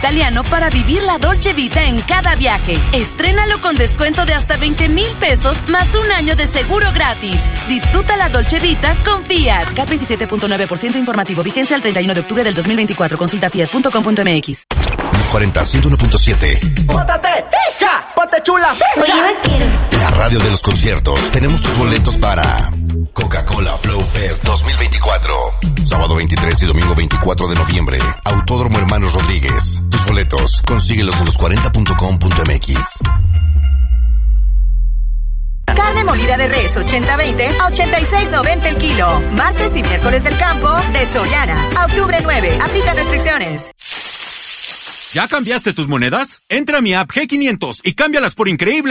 italiano para vivir la Dolce Vita en cada viaje. Estrénalo con descuento de hasta 20,000 pesos más un año de seguro gratis. Disfruta la Dolce Vita con Fiat. CAT 27.9% informativo. Vigencia el 31 de octubre del 2024. Consulta fiat.com.mx. Los 40, 101.7. ¡Póntate! ¡Ja! ¡Ponte chula! Oye, vaquero. La radio de los conciertos. Tenemos tus boletos para Coca-Cola Flow Fest 2024. Sábado 23 y domingo 24 de noviembre. Autódromo Hermanos Rodríguez. Tus boletos, consíguelos en los40.com.mx. Carne molida de res 80-20 a 86.90 el kilo. Martes y miércoles del campo de Soriana. A octubre 9. Aplica restricciones. ¿Ya cambiaste tus monedas? Entra a mi app G500 y cámbialas por increíble